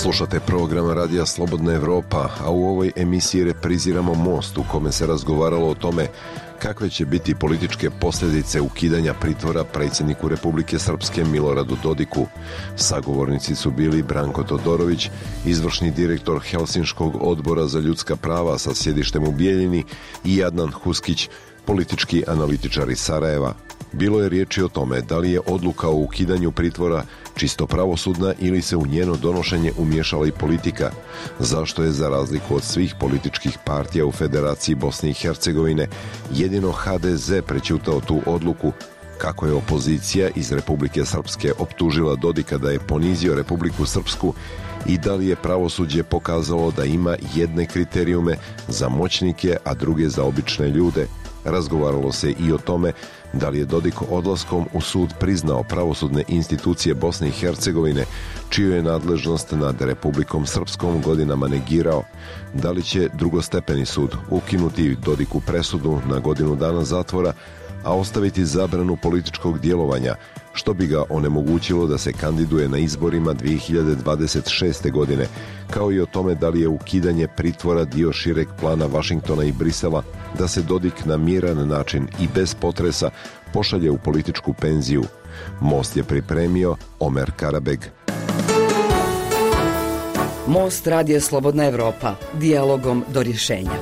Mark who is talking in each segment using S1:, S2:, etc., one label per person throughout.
S1: Slušate program Radija Slobodna Evropa, a u ovoj emisiji repriziramo Most u kome se razgovaralo o tome kakve će biti političke posljedice ukidanja pritvora predsjedniku Republike Srpske Miloradu Dodiku. Sagovornici su bili Branko Todorović, izvršni direktor Helsinškog odbora za ljudska prava sa sjedištem u Bijeljini, i Adnan Huskić, politički analitičar iz Sarajeva. Bilo je riječi o tome da li je odluka o ukidanju pritvora čisto pravosudna ili se u njeno donošenje umiješala i politika. Zašto je, za razliku od svih političkih partija u Federaciji Bosne i Hercegovine, jedino HDZ prećutao tu odluku, kako je opozicija iz Republike Srpske optužila Dodika da je ponizio Republiku Srpsku i da li je pravosuđe pokazalo da ima jedne kriterijume za moćnike, a druge za obične ljude. Razgovaralo se i o tome da li je Dodik odlaskom u sud priznao pravosudne institucije Bosne i Hercegovine, čiju je nadležnost nad Republikom Srpskom godinama negirao, da li će drugostepeni sud ukinuti Dodiku presudu na godinu dana zatvora, a ostaviti zabranu političkog djelovanja, što bi ga onemogućilo da se kandiduje na izborima 2026. godine, kao i o tome da li je ukidanje pritvora dio šireg plana Vašingtona i Brisela da se Dodik na miran način i bez potresa pošalje u političku penziju. Most je pripremio Omer Karabeg.
S2: Most, Radio Slobodna Evropa, dijalogom do rješenja.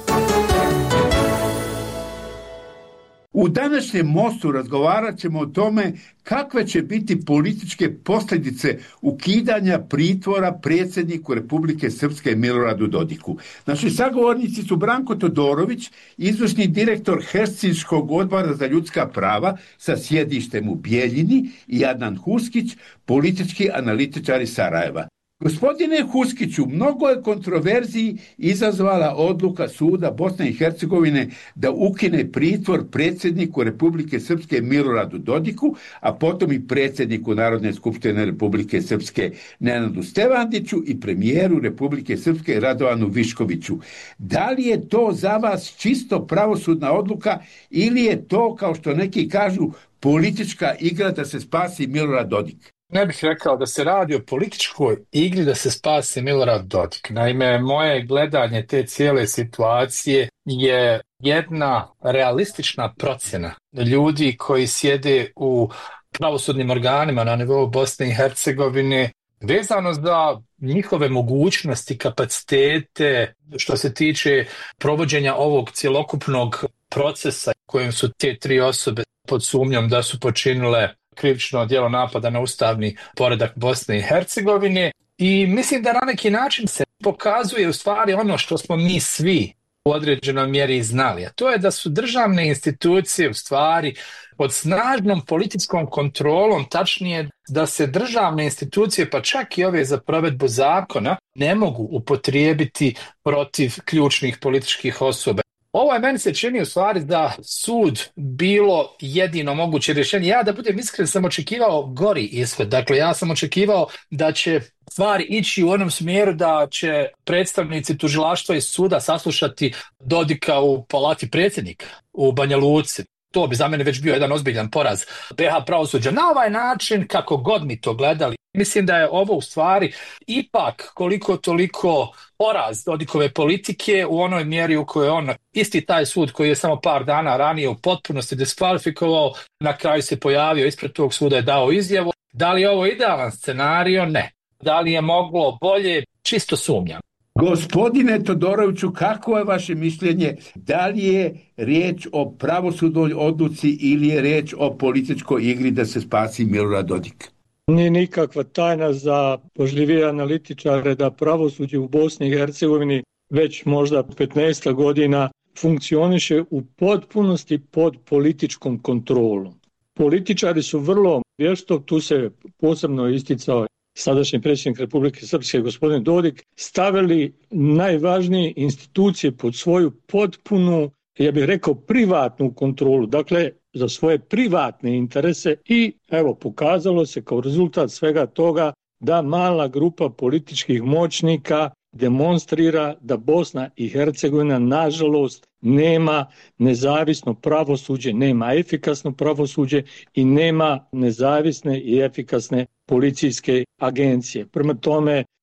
S3: U današnjem Mostu razgovarat ćemo o tome kakve će biti političke posljedice ukidanja pritvora predsjedniku Republike Srpske Miloradu Dodiku. Naši sagovornici su Branko Todorović, izvršni direktor Helsinškog odbora za ljudska prava sa sjedištem u Bijeljini, i Adnan Huskić, politički analitičar iz Sarajeva. Gospodine Huskiću, mnogo je kontroverziji izazvala odluka suda Bosne i Hercegovine da ukine pritvor predsjedniku Republike Srpske Miloradu Dodiku, a potom i predsjedniku Narodne skupštine Republike Srpske Nenadu Stevandiću i premijeru Republike Srpske Radovanu Viškoviću. Da li je to za vas čisto pravosudna odluka ili je to, kao što neki kažu, politička igra da se spasi Milorad Dodik?
S4: Ne bih rekao da se radi o političkoj igri da se spasi Milorad Dodik. Naime, moje gledanje te cijele situacije je jedna realistična procjena ljudi koji sjede u pravosudnim organima na nivou Bosne i Hercegovine vezano za njihove mogućnosti, kapacitete što se tiče provođenja ovog cjelokupnog procesa kojim su te tri osobe pod sumnjom da su počinile krivično djelo napada na ustavni poredak Bosne i Hercegovine, i mislim da na neki način se pokazuje u stvari ono što smo mi svi u određenoj mjeri znali, a to je da su državne institucije u stvari pod snažnom političkom kontrolom, tačnije da se državne institucije, pa čak i ove za provedbu zakona, ne mogu upotrijebiti protiv ključnih političkih osoba. Ovo je, meni se čini u stvari da sud bilo jedino moguće rješenje. Ja, da budem iskren, sam očekivao gori ishod. Dakle, ja sam očekivao da će stvari ići u onom smjeru da će predstavnici tužilaštva i suda saslušati Dodika u palati predsjednika u Banja Luci. To bi za mene već bio jedan ozbiljan poraz BiH pravosuđa. Na ovaj način, kako god mi to gledali, mislim da je ovo u stvari ipak koliko toliko poraz Dodikove politike u onoj mjeri u kojoj on, isti taj sud koji je samo par dana ranije u potpunosti diskvalifikovao, na kraju se pojavio ispred tog suda i dao izjavu. Da li je ovo idealan scenario? Ne. Da li je moglo bolje? Čisto sumnjam.
S3: Gospodine Todoroviću, kako je vaše mišljenje? Da li je riječ o pravosudnoj odluci ili je riječ o političkoj igri da se spasi Milorad Dodik?
S5: Nije nikakva tajna za pažljivije analitičare da pravosuđe u Bosni i Hercegovini već možda 15 godina funkcioniše u potpunosti pod političkom kontrolom. Političari su vrlo vješto, tu se posebno isticao sadašnji predsjednik Republike Srpske gospodin Dodik, stavili najvažnije institucije pod svoju potpunu, ja bih rekao, privatnu kontrolu, dakle za svoje privatne interese, i evo pokazalo se kao rezultat svega toga da mala grupa političkih moćnika demonstrira da Bosna i Hercegovina nažalost nema nezavisno pravosuđe, nema efikasno pravosuđe i nema nezavisne i efikasne policijske agencije. Prema tome,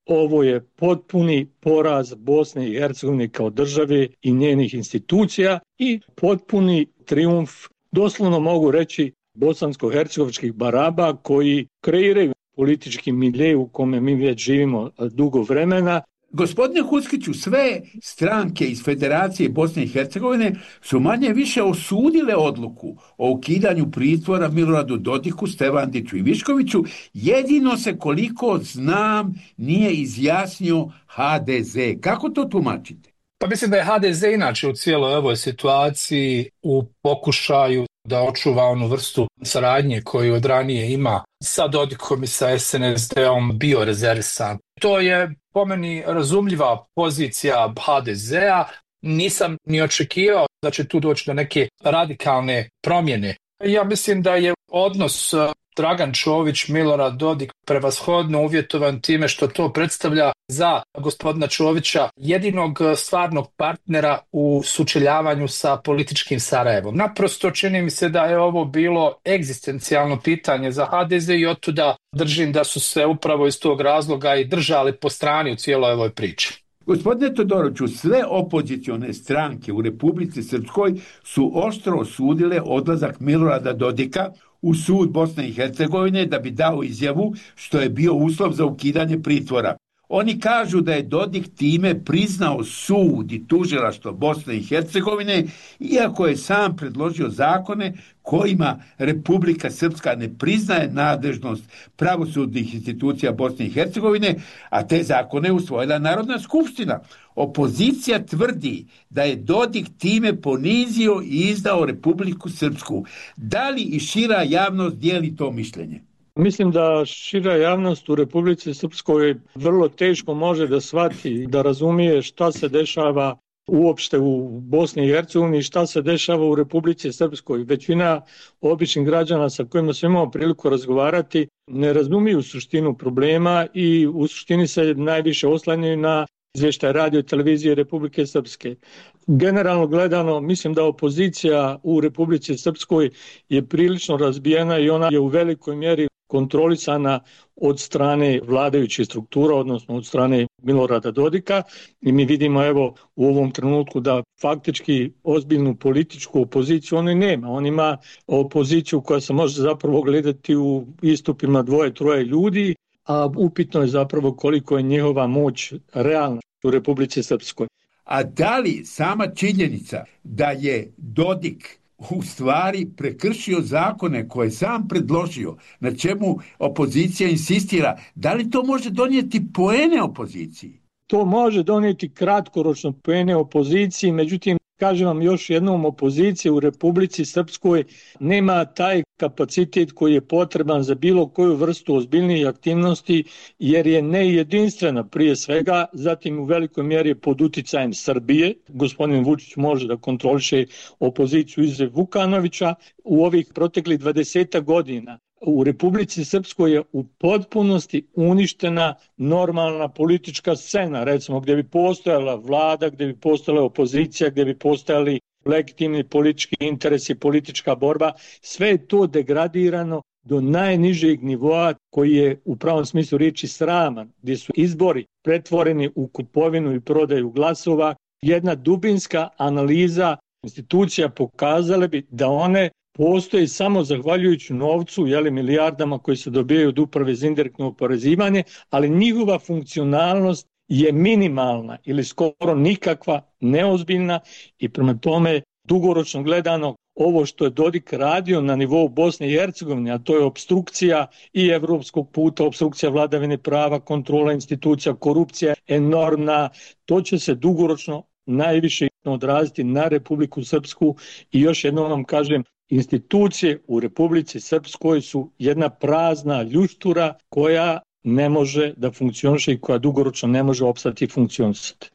S5: ovo je potpuni poraz Bosne i Hercegovine kao države i njenih institucija i potpuni trijumf, doslovno mogu reći, bosansko-hercegovačkih baraba koji kreiraju politički milje u kome mi već živimo dugo vremena.
S3: Gospodine Huskiću, sve stranke iz Federacije Bosne i Hercegovine su manje više osudile odluku o ukidanju pritvora Miloradu Dodiku, Stevandiću i Viškoviću. Jedino se, koliko znam, nije izjasnio HDZ. Kako to tumačite?
S4: Pa mislim da je HDZ inače u cijeloj ovoj situaciji u pokušaju da očuva onu vrstu saradnje koju od ranije ima sa Dodikom i sa SNSD-om bio rezervisan. To je po meni razumljiva pozicija HDZ-a. Nisam ni očekivao da će tu doći do neke radikalne promjene. Ja mislim da je odnos Dragan Čović, Milorad Dodik prevashodno uvjetovan time što to predstavlja za gospodina Čovića jedinog stvarnog partnera u sučeljavanju sa političkim Sarajevom. Naprosto čini mi se da je ovo bilo egzistencijalno pitanje za HDZ i otuda držim da su se upravo iz tog razloga i držali po strani u cijeloj ovoj priči.
S3: Gospodine Todoroviću, sve opozicione stranke u Republici Srpskoj su oštro osudile odlazak Milorada Dodika u sud Bosne i Hercegovine da bi dao izjavu što je bio uslov za ukidanje pritvora. Oni kažu da je Dodik time priznao sud i tužilaštvo Bosne i Hercegovine, iako je sam predložio zakone kojima Republika Srpska ne priznaje nadležnost pravosudnih institucija Bosne i Hercegovine, a te zakone usvojila Narodna skupština. Opozicija tvrdi da je Dodik time ponizio i izdao Republiku Srpsku. Da li i šira javnost dijeli to mišljenje?
S5: Mislim da šira javnost u Republici Srpskoj vrlo teško može da shvati, da razumije šta se dešava uopšte u Bosni i Hercegovini, šta se dešava u Republici Srpskoj. Većina običnih građana sa kojima smo imali priliku razgovarati ne razumiju suštinu problema i u suštini se najviše oslanjaju na izvještaj radio i televizije Republike Srpske. Generalno gledano, mislim da opozicija u Republici Srpskoj je prilično razbijena i ona je u velikoj mjeri kontrolisana od strane vladajućih struktura, odnosno od strane Milorada Dodika. I mi vidimo evo u ovom trenutku da faktički ozbiljnu političku opoziciju on i nema. On ima opoziciju koja se može zapravo gledati u istupima 2-3 ljudi, a upitno je zapravo koliko je njihova moć realna u Republici Srpskoj.
S3: A da li sama činjenica da je Dodik u stvari prekršio zakone koje je sam predložio, na čemu opozicija insistira, da li to može donijeti poene opoziciji?
S5: To može donijeti kratkoročno poene opoziciji, međutim, kažem vam još jednom, opozicija u Republici Srpskoj nema taj kapacitet koji je potreban za bilo koju vrstu ozbiljnih aktivnosti, jer je nejedinstvena prije svega, zatim u velikoj mjeri pod uticajem Srbije. Gospodin Vučić može da kontroliše opoziciju izuzev Vukanovića. U ovih proteklih 20 godina u Republici Srpskoj je u potpunosti uništena normalna politička scena, recimo gdje bi postojala vlada, gdje bi postojala opozicija, gdje bi postojali legitimni politički interesi, politička borba. Sve je to degradirano do najnižeg nivoa koji je u pravom smislu riječi sraman, gdje su izbori pretvoreni u kupovinu i prodaju glasova. Jedna dubinska analiza institucija pokazale bi da one postoji samo zahvaljujući novcu, milijardama koji se dobijaju od uprave za indirektno oporezivanje, ali njihova funkcionalnost je minimalna ili skoro nikakva, neozbiljna i prema tome dugoročno gledano ovo što je Dodik radio na nivou Bosne i Hercegovine, a to je opstrukcija i evropskog puta, opstrukcija vladavine prava, kontrola institucija, korupcija enormna, to će se dugoročno najviše odraziti na Republiku Srpsku i još jednom vam kažem, institucije u Republici Srpskoj su jedna prazna ljuštura koja ne može da funkcioniše i koja dugoročno ne može opstati i funkcionisati.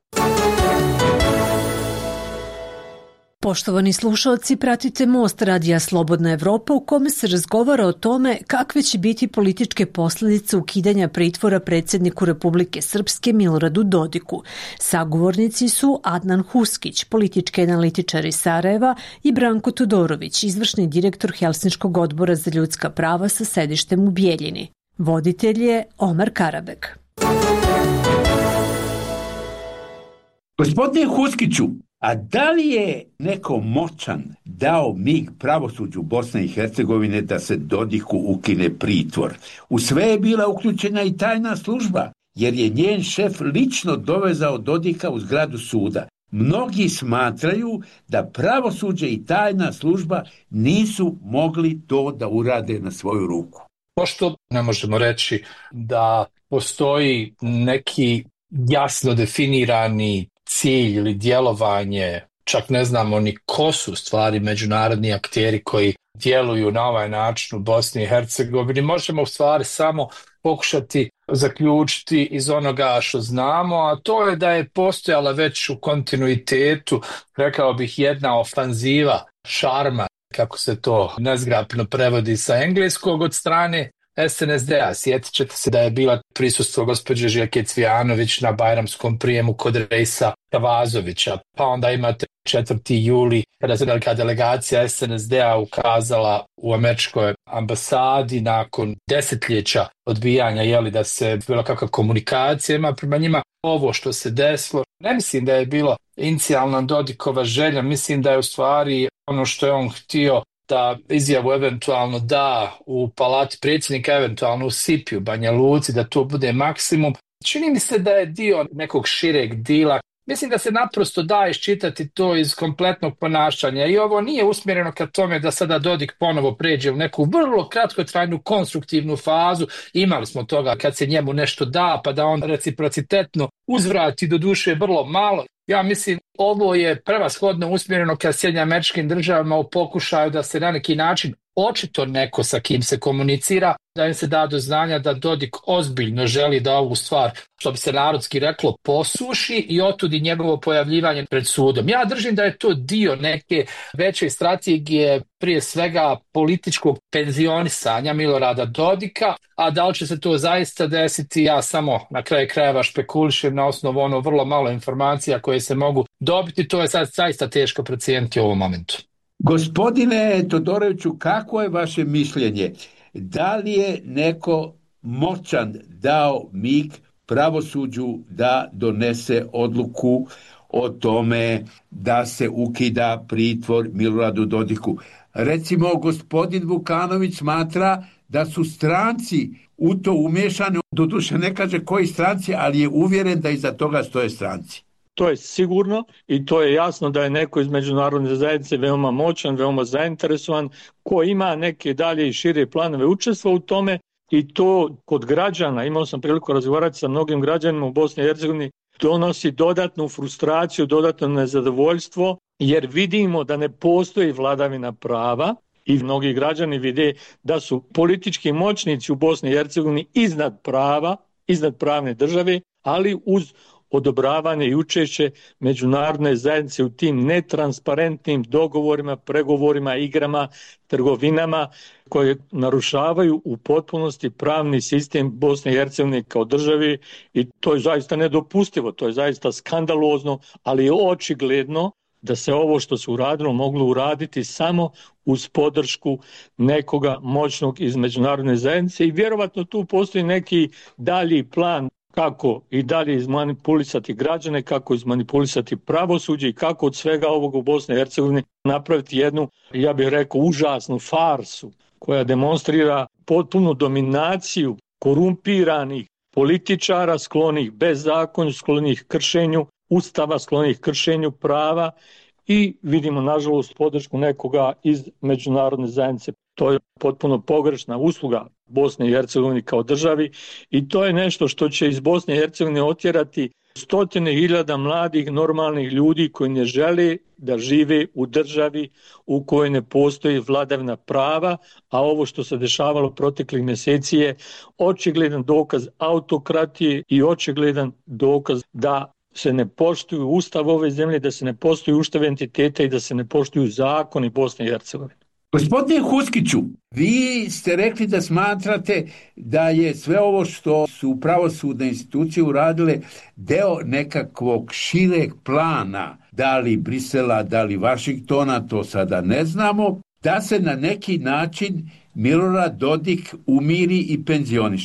S6: Poštovani slušalci, pratite Most radija Slobodna Evropa u kome se razgovara o tome kakve će biti političke posljedice ukidanja pritvora predsjedniku Republike Srpske Miloradu Dodiku. Sagovornici su Adnan Huskić, politički analitičar iz Sarajeva, i Branko Todorović, izvršni direktor Helsinškog odbora za ljudska prava sa sedištem u Bijeljini. Voditelj je Omar Karabek.
S3: Gospodine Huskiću, a da li je neko moćan dao mig pravosuđu Bosne i Hercegovine da se Dodiku ukine pritvor? U sve je bila uključena i tajna služba, jer je njen šef lično dovezao Dodika u zgradu suda. Mnogi smatraju da pravosuđe i tajna služba nisu mogli to da urade na svoju ruku.
S4: Pošto ne možemo reći da postoji neki jasno definirani cilj ili djelovanje, čak ne znamo ni ko su stvari međunarodni akteri koji djeluju na ovaj način u Bosni i Hercegovini, možemo u stvari samo pokušati zaključiti iz onoga što znamo, a to je da je postojala već u kontinuitetu, rekao bih, jedna ofanziva šarma, kako se to nezgrapno prevodi sa engleskog, od strane SNSD-a. Sjetit ćete se da je bila prisustvo gospođe Željke Cvijanović na bajramskom prijemu kod Rejsa Kavazovića. Pa onda imate 4. juli kada se velika delegacija SNSD-a ukazala u američkoj ambasadi nakon desetljeća odbijanja da se bilo kakva komunikacija ima prema njima. Ovo što se desilo, ne mislim da je bilo inicijalna Dodikova želja, mislim da je u stvari ono što je on htio da izjavu eventualno da u palati predsjednika, eventualno u Sipiju, Banja Luci, da to bude maksimum. Čini mi se da je dio nekog šireg dila. Mislim da se naprosto da iščitati to iz kompletnog ponašanja i ovo nije usmjereno ka tome da sada Dodik ponovo pređe u neku vrlo kratkotrajnu konstruktivnu fazu. Imali smo toga kad se njemu nešto da, pa da on reciprocitetno uzvrati, do duše vrlo malo. Ja mislim ovo je prevashodno usmjereno ka SAD-u u pokušaju da se na neki način očito neko sa kim se komunicira, da im se da do znanja da Dodik ozbiljno želi da ovu stvar, što bi se narodski reklo, posuši i otudi njegovo pojavljivanje pred sudom. Ja držim da je to dio neke veće strategije, prije svega političkog penzionisanja Milorada Dodika, a da li će se to zaista desiti, ja samo na kraju krajeva špekulišem na osnovu vrlo malo informacija koje se mogu dobiti, to je sad zaista teško procijeniti u ovom momentu.
S3: Gospodine Todoroviću, kako je vaše mišljenje? Da li je neko moćan dao mig pravosuđu da donese odluku o tome da se ukida pritvor Miloradu Dodiku? Recimo, gospodin Vukanović smatra da su stranci u to umješani, doduše ne kaže koji stranci, ali je uvjeren da iza toga stoje stranci.
S5: To je sigurno i to je jasno da je neko iz međunarodne zajednice veoma moćan, veoma zainteresovan, ko ima neke dalje i šire planove učestva u tome i to kod građana, imao sam priliku razgovarati sa mnogim građanima u Bosni i Hercegovini, donosi dodatnu frustraciju, dodatno nezadovoljstvo jer vidimo da ne postoji vladavina prava i mnogi građani vide da su politički moćnici u Bosni i Hercegovini iznad prava, iznad pravne države, ali uz odobravanje i učešće međunarodne zajednice u tim netransparentnim dogovorima, pregovorima, igrama, trgovinama koje narušavaju u potpunosti pravni sistem Bosne i Hercegovine kao državi i to je zaista nedopustivo, to je zaista skandalozno, ali je očigledno da se ovo što se uradilo moglo uraditi samo uz podršku nekoga moćnog iz međunarodne zajednice i vjerovatno tu postoji neki dalji plan kako i dalje izmanipulisati građane, kako izmanipulisati pravosuđe i kako od svega ovog u Bosni i Hercegovini napraviti jednu, ja bih rekao, užasnu farsu koja demonstrira potpunu dominaciju korumpiranih političara sklonih bezakonju, sklonih kršenju Ustava, sklonih kršenju prava i vidimo nažalost podršku nekoga iz međunarodne zajednice. To je potpuno pogrešna usluga Bosne i Hercegovine kao državi i to je nešto što će iz Bosne i Hercegovine otjerati stotine hiljada mladih normalnih ljudi koji ne žele da žive u državi u kojoj ne postoji vladavina prava, a ovo što se dešavalo proteklih mjeseci je očigledan dokaz autokratije i očigledan dokaz da se ne poštuju ustav ove zemlje, da se ne poštuju ustav entiteta i da se ne poštuju zakoni Bosne i Hercegovine.
S3: Gospodine Huskiću, vi ste rekli da smatrate da je sve ovo što su pravosudne institucije uradile deo nekakvog šireg plana, da li Brisela, da li Vašingtona, to sada ne znamo, da se na neki način Milorad Dodik umiri i penzioniše.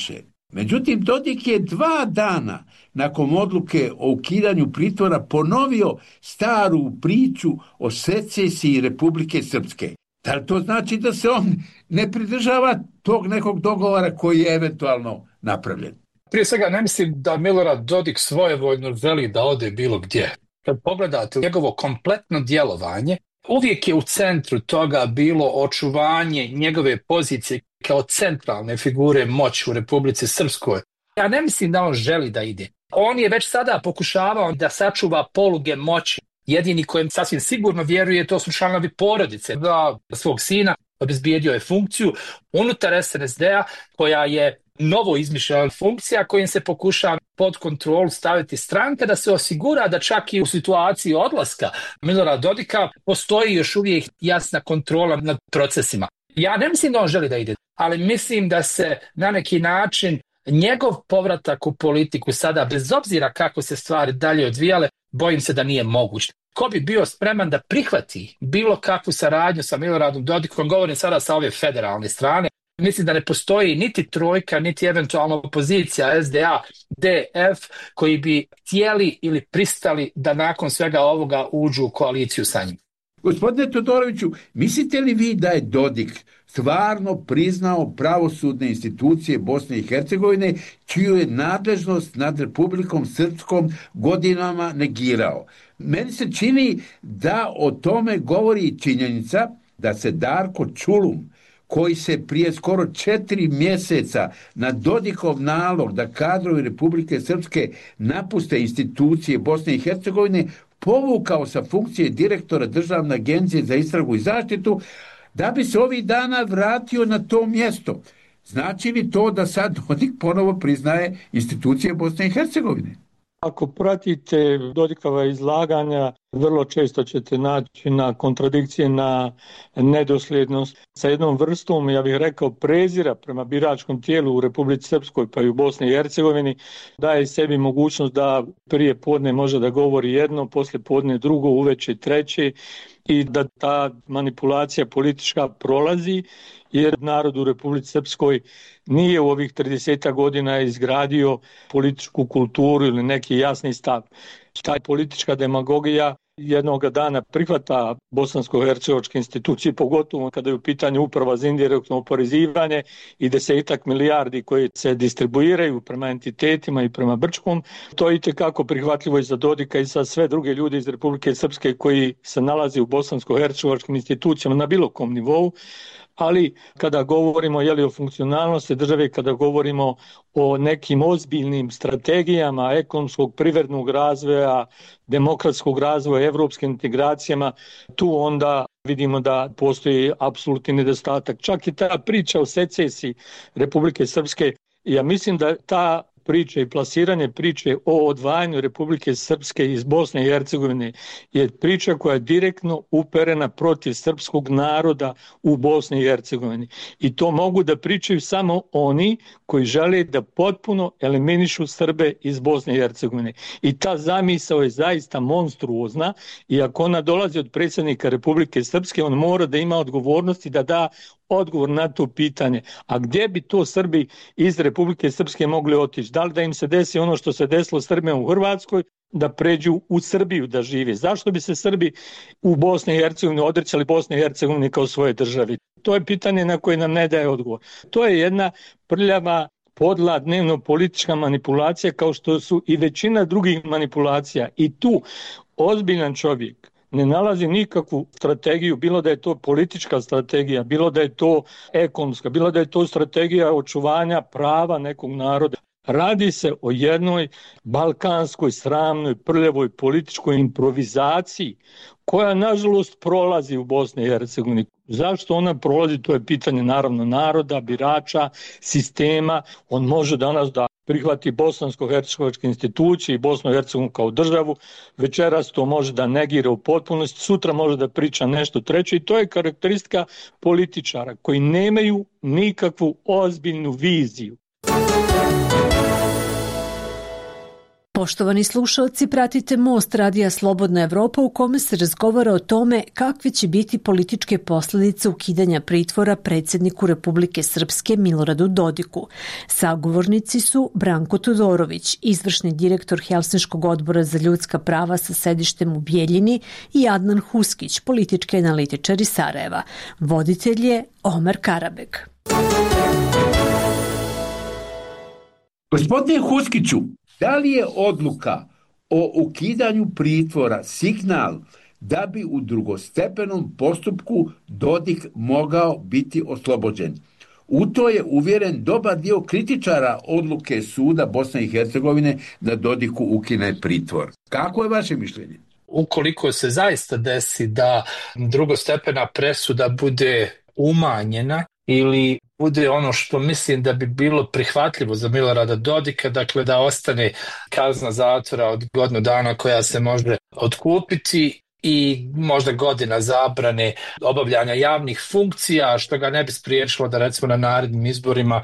S3: Međutim, Dodik je 2 dana nakon odluke o ukidanju pritvora ponovio staru priču o secesiji Republike Srpske. Da li to znači da se on ne pridržava tog nekog dogovora koji je eventualno napravljen?
S4: Prije svega, ne mislim da Milorad Dodik svojevoljno želi da ode bilo gdje. Kad pogledate njegovo kompletno djelovanje, uvijek je u centru toga bilo očuvanje njegove pozicije kao centralne figure moći u Republici Srpskoj. Ja ne mislim da on želi da ide. On je već sada pokušavao da sačuva poluge moći. Jedini kojem sasvim sigurno vjeruje, to su članovi porodice. Da svog sina obezbijedio je funkciju unutar SNSD-a koja je novo izmišljena funkcija kojim se pokušava pod kontrolu staviti stranka da se osigura da čak i u situaciji odlaska Milorada Dodika postoji još uvijek jasna kontrola nad procesima. Ja ne mislim da on želi da ide, ali mislim da se na neki način njegov povratak u politiku sada, bez obzira kako se stvari dalje odvijale, bojim se da nije moguć. Ko bi bio spreman da prihvati bilo kakvu saradnju sa Miloradom Dodikom, govorim sada sa ove federalne strane, mislim da ne postoji niti trojka, niti eventualno opozicija SDA, DF, koji bi htjeli ili pristali da nakon svega ovoga uđu u koaliciju sa njim.
S3: Gospodine Todoroviću, mislite li vi da je Dodik stvarno priznao pravosudne institucije Bosne i Hercegovine, čiju je nadležnost nad Republikom Srpskom godinama negirao? Meni se čini da o tome govori činjenica da se Darko Čulum, koji se prije skoro 4 mjeseca na Dodikov nalog da kadrovi Republike Srpske napuste institucije Bosne i Hercegovine, povukao sa funkcije direktora Državne agencije za istragu i zaštitu, da bi se ovih dana vratio na to mjesto. Znači li to da sad Dodik ponovo priznaje institucije Bosne i Hercegovine?
S5: Ako pratite Dodikova izlaganja, vrlo često ćete naći na kontradikcije, na nedosljednost sa jednom vrstom, ja bih rekao, prezira prema biračkom tijelu u Republici Srpskoj pa i u Bosni i Hercegovini, daje sebi mogućnost da prije podne može da govori jedno, poslije podne drugo, uveče treće, i da ta manipulacija politička prolazi, jer narod u Republici Srpskoj nije u ovih 30 godina izgradio političku kulturu ili neki jasni stav. Ta politička demagogija jednog dana prihvata bosansko-hercegovačke institucije, pogotovo kada je u pitanju uprava za indirektno oporezivanje i 10 milijardi koje se distribuiraju prema entitetima i prema Brčkom. To je itekako prihvatljivo i za Dodika i za sve druge ljude iz Republike Srpske koji se nalaze u bosansko-hercegovačkim institucijama na bilo kom nivou. Ali kada govorimo o funkcionalnosti države, kada govorimo o nekim ozbiljnim strategijama ekonomskog, privrednog razvoja, demokratskog razvoja, evropskim integracijama, tu onda vidimo da postoji apsolutni nedostatak. Čak i ta priča o secesiji Republike Srpske, ja mislim da ta priče i plasiranje priče o odvajanju Republike Srpske iz Bosne i Hercegovine je priča koja je direktno uperena protiv srpskog naroda u Bosni i Hercegovini. I to mogu da pričaju samo oni koji žele da potpuno eliminišu Srbe iz Bosne i Hercegovine. I ta zamisao je zaista monstruozna i ako ona dolazi od predsjednika Republike Srpske, on mora da ima odgovornosti da da odgovor na to pitanje. A gdje bi to Srbi iz Republike Srpske mogli otići? Da li da im se desi ono što se desilo Srbima u Hrvatskoj, da pređu u Srbiju da žive? Zašto bi se Srbi u Bosni i Hercegovini odrećali Bosne i Hercegovine kao svoje državi? To je pitanje na koje nam ne daje odgovor. To je jedna prljava, podla, dnevno politička manipulacija, kao što su i većina drugih manipulacija. I tu ozbiljan čovjek ne nalazi nikakvu strategiju, bilo da je to politička strategija, bilo da je to ekonomska, bilo da je to strategija očuvanja prava nekog naroda. Radi se o jednoj balkanskoj, sramnoj, prljavoj političkoj improvizaciji koja nažalost prolazi u Bosni i Hercegovini. Zašto ona prolazi, to je pitanje naravno naroda, birača, sistema. On može danas da prihvati bosansko-hercegovačke institucije i Bosnu i Hercegovinu kao državu, večeras to može da negira u potpunosti, sutra može da priča nešto treće i to je karakteristika političara koji nemaju nikakvu ozbiljnu viziju.
S6: Poštovani slušalci, pratite Most radija Slobodna Evropa u kome se razgovara o tome kakve će biti političke posljedice ukidanja pritvora predsjedniku Republike Srpske Miloradu Dodiku. Sagovornici su Branko Todorović, izvršni direktor Helsinškog odbora za ljudska prava sa sedištem u Bijeljini, i Adnan Huskić, politički analitičar iz Sarajeva. Voditelj je Omer Karabek.
S3: Gospodine Huskiću, da li je odluka o ukidanju pritvora signal da bi u drugostepenom postupku Dodik mogao biti oslobođen? U to je uvjeren dobar dio kritičara odluke suda Bosne i Hercegovine da Dodiku ukine pritvor. Kako je vaše mišljenje?
S4: Ukoliko se zaista desi da drugostepena presuda bude umanjena ili bude ono što mislim da bi bilo prihvatljivo za Milorada Dodika, dakle da ostane kazna zatvora od godinu dana koja se može otkupiti i možda godina zabrane obavljanja javnih funkcija, što ga ne bi spriječilo da recimo na narednim izborima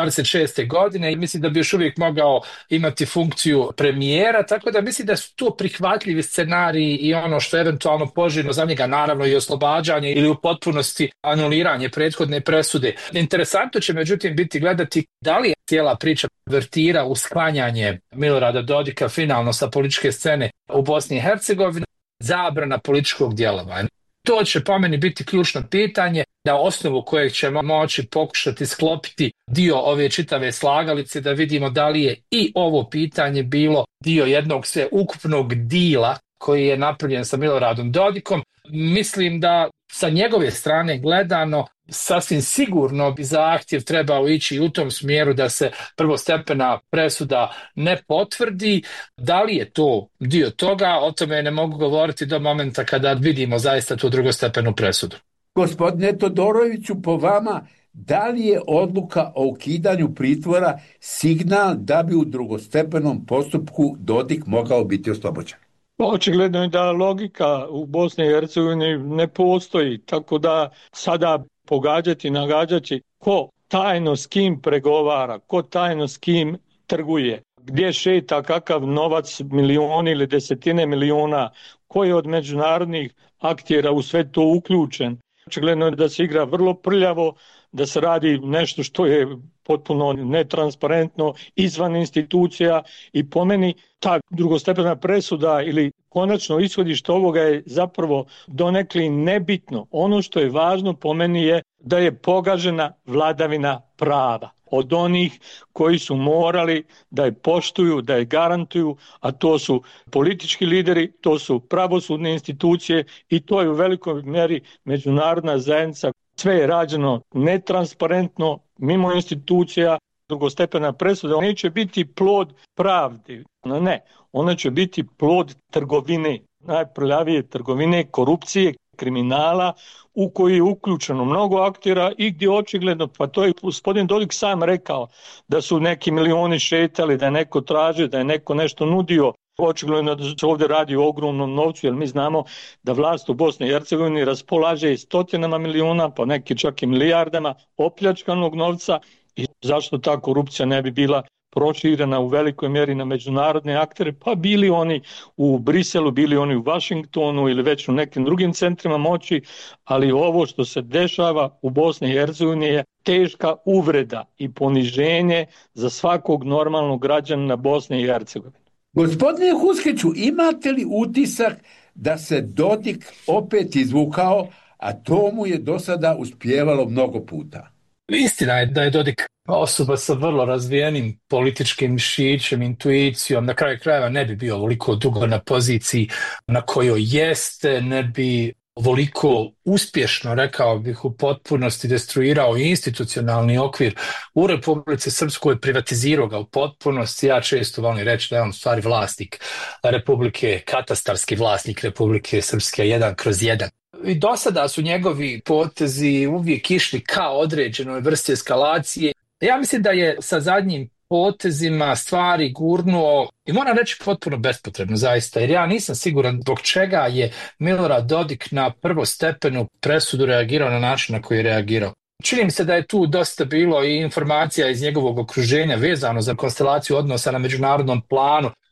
S4: 26. godine, i mislim da bi još uvijek mogao imati funkciju premijera, tako da mislim da su to prihvatljivi scenariji i ono što je eventualno poželjno za njega, naravno i oslobađanje ili u potpunosti anuliranje prethodne presude. Interesantno će međutim biti gledati da li je cijela priča vertira u sklanjanje Milorada Dodika finalno sa političke scene u Bosni i Hercegovini, zabrana političkog djelovanja. To će po meni biti ključno pitanje na osnovu kojeg ćemo moći pokušati sklopiti dio ove čitave slagalice da vidimo da li je i ovo pitanje bilo dio jednog sveukupnog dila koji je napravljen sa Miloradom Dodikom. Mislim da sa njegove strane gledano sasvim sigurno bi zahtjev trebao ići u tom smjeru da se prvostepena presuda ne potvrdi. Da li je to dio toga, o tome ne mogu govoriti do momenta kada vidimo zaista tu drugostepenu presudu.
S3: Gospodine Todoroviću, po vama, da li je odluka o ukidanju pritvora signal da bi u drugostepenom postupku Dodik mogao biti oslobođen?
S5: Očigledno je da logika u Bosni i Hercegovini ne postoji, tako da sada pogađati, nagađati ko tajno s kim pregovara, ko tajno s kim trguje, gdje šeta kakav novac, milioni ili desetine miliona, ko je od međunarodnih aktera u sve to uključen. Očigledno je da se igra vrlo prljavo, da se radi nešto što je potpuno netransparentno, izvan institucija, i po meni ta drugostepena presuda ili konačno ishodište ovoga je zapravo donekle nebitno. Ono što je važno po meni je da je pogažena vladavina prava od onih koji su morali da je poštuju, da je garantuju, a to su politički lideri, to su pravosudne institucije i to je u velikoj mjeri međunarodna zajednica. Sve je rađeno netransparentno, mimo institucija. Drugostepena presuda neće biti plod pravde, ne, ona će biti plod trgovine, najprljavije trgovine, korupcije, kriminala u koji je uključeno mnogo aktera i gdje očigledno, pa to je gospodin Dodik sam rekao, da su neki milioni šetali, da je neko tražio, da je neko nešto nudio. Očigledno da se ovdje radi o ogromnom novcu, jer mi znamo da vlast u Bosni i Hercegovini raspolaže stotinama miliona, pa neki čak i milijardama opljačkanog novca, i zašto ta korupcija ne bi bila proširena u velikoj mjeri na međunarodne aktere, pa bili oni u Briselu, bili oni u Vašingtonu ili već u nekim drugim centrima moći, ali ovo što se dešava u Bosni i Hercegovini je teška uvreda i poniženje za svakog normalnog građanina Bosne i Hercegovine.
S3: Gospodine Huskiću, imate li utisak da se Dodik opet izvukao, a to mu je do sada uspijevalo mnogo puta?
S4: Istina je da je Dodik osoba sa vrlo razvijenim političkim mišićem, intuicijom, na kraju krajeva ne bi bio ovoliko dugo na poziciji na kojoj jeste, ne bi ovoliko uspješno, rekao bih, u potpunosti destruirao institucionalni okvir u Republici Srpskoj, privatizirao ga u potpunosti. Ja često volim reći da je on u stvari vlasnik Republike, katastarski vlasnik Republike Srpske 1/1. I do sada su njegovi potezi uvijek išli ka određenoj vrsti eskalacije. Ja mislim da je sa zadnjim potezima stvari gurnuo, i moram reći potpuno bespotrebno zaista, jer ja nisam siguran zbog čega je Milorad Dodik na prvostepenu presudu reagirao na način na koji je reagirao. Čini mi se da je tu dosta bilo i informacija iz njegovog okruženja vezano za konstelaciju odnosa na međunarodnom planu,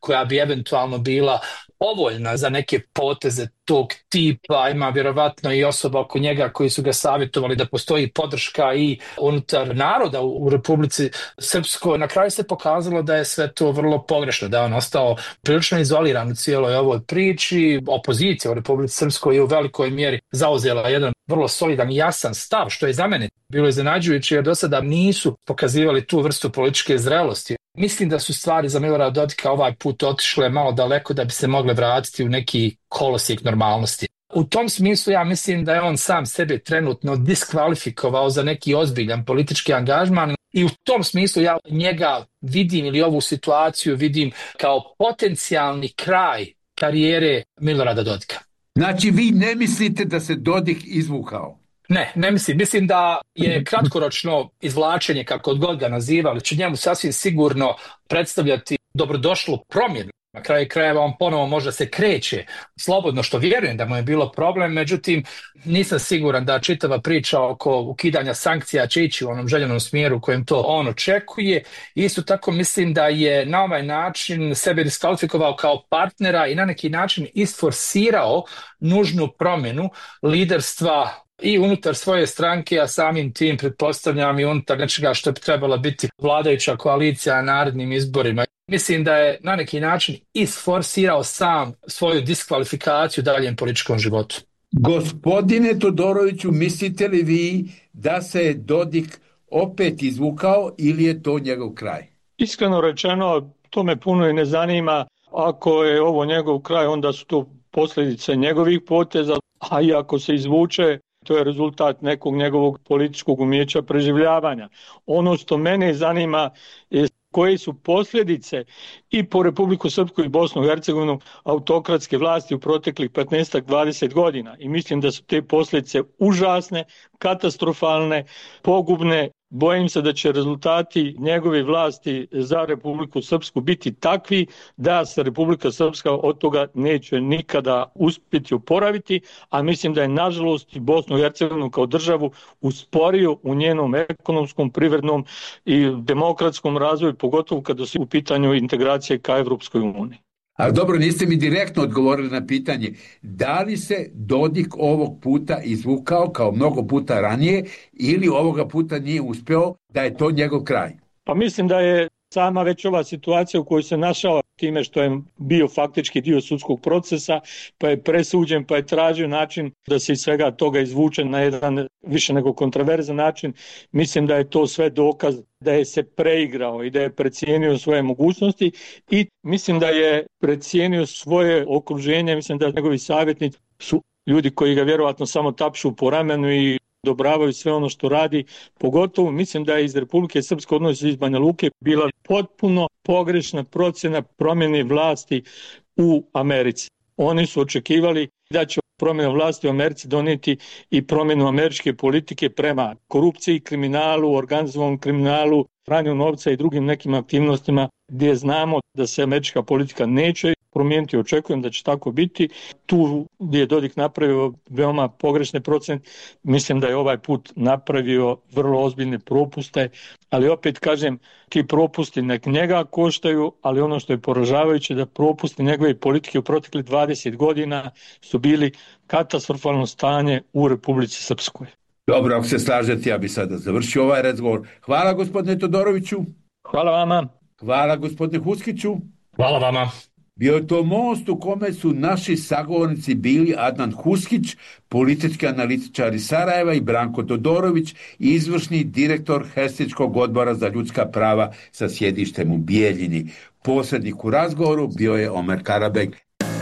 S4: koja bi eventualno bila povoljna za neke poteze tog tipa. Ima vjerovatno i osoba oko njega koji su ga savjetovali da postoji podrška i unutar naroda u Republici Srpskoj. Na kraju se pokazalo da je sve to vrlo pogrešno, da je on ostao prilično izoliran u cijeloj ovoj priči. Opozicija u Republici Srpskoj je u velikoj mjeri zauzela jedan vrlo solidan i jasan stav, što je za mene bilo iznenađujuće jer do sada nisu pokazivali tu vrstu političke zrelosti. Mislim da su stvari za Milorada Dodika ovaj put otišle malo daleko da bi se mogle vratiti u neki kolosijek normalnosti. U tom smislu ja mislim da je on sam sebe trenutno diskvalifikovao za neki ozbiljan politički angažman i u tom smislu ja njega vidim ili ovu situaciju vidim kao potencijalni kraj karijere Milorada Dodika.
S3: Znači vi ne mislite da se Dodik izvukao?
S4: Ne mislim. Mislim da je kratkoročno izvlačenje, kako god ga nazivali, će njemu sasvim sigurno predstavljati dobrodošlu promjenu. Na kraju krajeva on ponovo možda se kreće slobodno, što vjerujem da mu je bilo problem, međutim nisam siguran da čitava priča oko ukidanja sankcija će ići u onom željenom smjeru u kojem to on očekuje. Isto tako mislim da je na ovaj način sebe diskvalifikovao kao partnera i na neki način isforsirao nužnu promjenu liderstva i unutar svoje stranke, a samim tim pretpostavljam i unutar nečega što bi trebala biti vladajuća koalicija na narednim izborima. Mislim da je na neki način isforsirao sam svoju diskvalifikaciju daljem političkom životu.
S3: Gospodine Todoroviću, mislite li vi da se Dodik opet izvukao ili je to njegov kraj?
S5: Iskreno rečeno, to me puno i ne zanima. Ako je ovo njegov kraj, onda su to posljedice njegovih poteza, a i ako se izvuče, to je rezultat nekog njegovog političkog umijeća preživljavanja. Ono što mene zanima je koje su posljedice i po Republiku Srpsku i Bosnu i Hercegovinu autokratske vlasti u proteklih 15-20 godina. I mislim da su te posljedice užasne, katastrofalne, pogubne. Bojim se da će rezultati njegove vlasti za Republiku Srpsku biti takvi da se Republika Srpska od toga neće nikada uspjeti oporaviti, a mislim da je nažalost i Bosnu i Hercegovinu kao državu usporio u njenom ekonomskom, privrednom i demokratskom razvoju, pogotovo kada su u pitanju integracije ka Evropskoj uniji.
S3: Ali dobro, niste mi direktno odgovorili na pitanje da li se Dodik ovog puta izvukao kao mnogo puta ranije ili ovoga puta nije uspeo, da je to njegov kraj?
S5: Pa mislim da je sama već ova situacija u kojoj se našao time što je bio faktički dio sudskog procesa, pa je presuđen, pa je tražio način da se iz svega toga izvuče na jedan više nego kontroverzan način. Mislim da je to sve dokaz da je se preigrao i da je precijenio svoje mogućnosti i mislim da je precijenio svoje okruženje. Mislim da njegovi savjetnici su ljudi koji ga vjerovatno samo tapšu po ramenu i odobravaju sve ono što radi. Pogotovo mislim da je iz Republike Srpske, odnosno iz Banja Luke, bila potpuno pogrešna procjena promjene vlasti u Americi. Oni su očekivali da će promjena vlasti u Americi donijeti i promjenu američke politike prema korupciji, kriminalu, organizovanom kriminalu, pranju novca i drugim nekim aktivnostima gdje znamo da se američka politika neće promijeniti. Očekujem da će tako biti. Tu gdje je Dodik napravio veoma pogrešne procjene, mislim da je ovaj put napravio vrlo ozbiljne propuste, ali opet kažem, ti propusti nek njega koštaju, ali ono što je poražavajuće da propusti njegove politike u proteklih 20 godina su bili katastrofalno stanje u Republici Srpskoj.
S3: Dobro, ako se slažete, ja bi sada završio ovaj razgovor. Hvala gospodine Todoroviću.
S5: Hvala vama.
S3: Hvala gospodine Huskiću.
S4: Hvala vama.
S3: Bio je to most u kome su naši sagovornici bili Adnan Huskić, politički analitičar iz Sarajeva, i Branko Todorović, izvršni direktor Helsinškog odbora za ljudska prava sa sjedištem u Bijeljini. Posrednik u razgovoru bio je Omer Karabeg.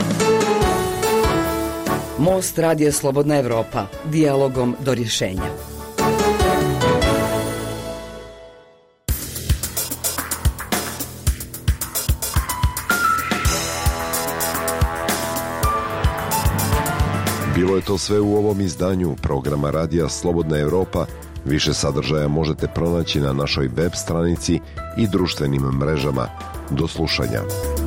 S2: Most Radija Slobodna Evropa, dijalogom do rješenja.
S1: Bilo je to sve u ovom izdanju programa Radija Slobodna Evropa. Više sadržaja možete pronaći na našoj web stranici i društvenim mrežama. Do slušanja.